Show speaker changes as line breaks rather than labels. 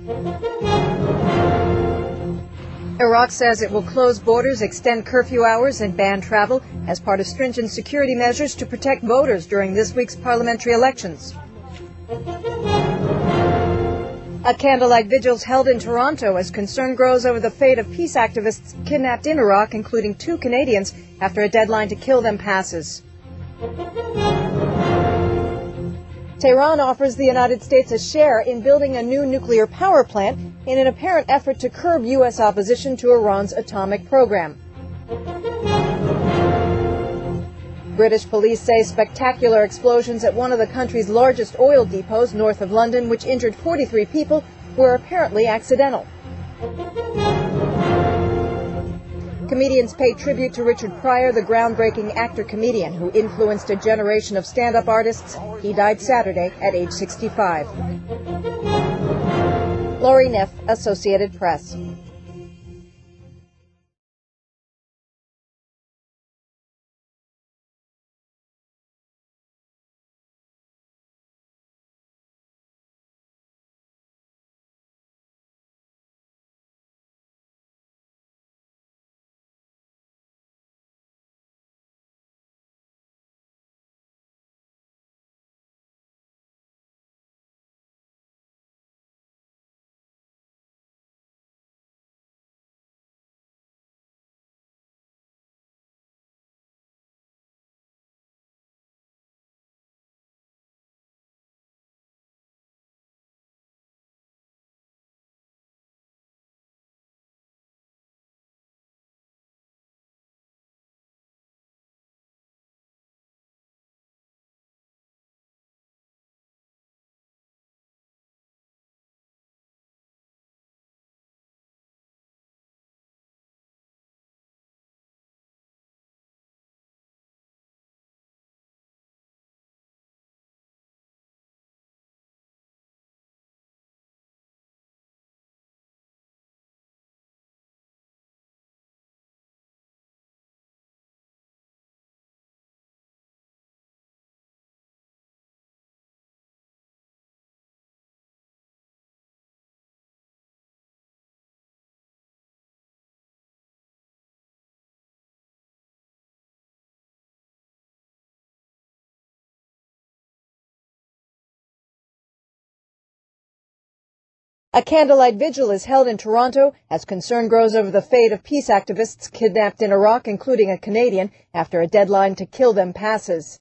Iraq says it will close borders, extend curfew hours, and ban travel as part of stringent security measures to protect voters during this week's parliamentary elections. A candlelight vigil is held in Toronto as concern grows over the fate of peace activists kidnapped in Iraq, including 2 Canadians, after a deadline to kill them passes. Tehran offers the United States a share in building a new nuclear power plant in an apparent effort to curb U.S. opposition to Iran's atomic program. British police say spectacular explosions at one of the country's largest oil depots north of London, which injured 43 people, were apparently accidental. Comedians pay tribute to Richard Pryor, the groundbreaking actor-comedian who influenced a generation of stand-up artists. He died Saturday at age 65. Laurie Neff, Associated Press. A candlelight vigil is held in Toronto as concern grows over the fate of peace activists kidnapped in Iraq, including a Canadian, after a deadline to kill them passes.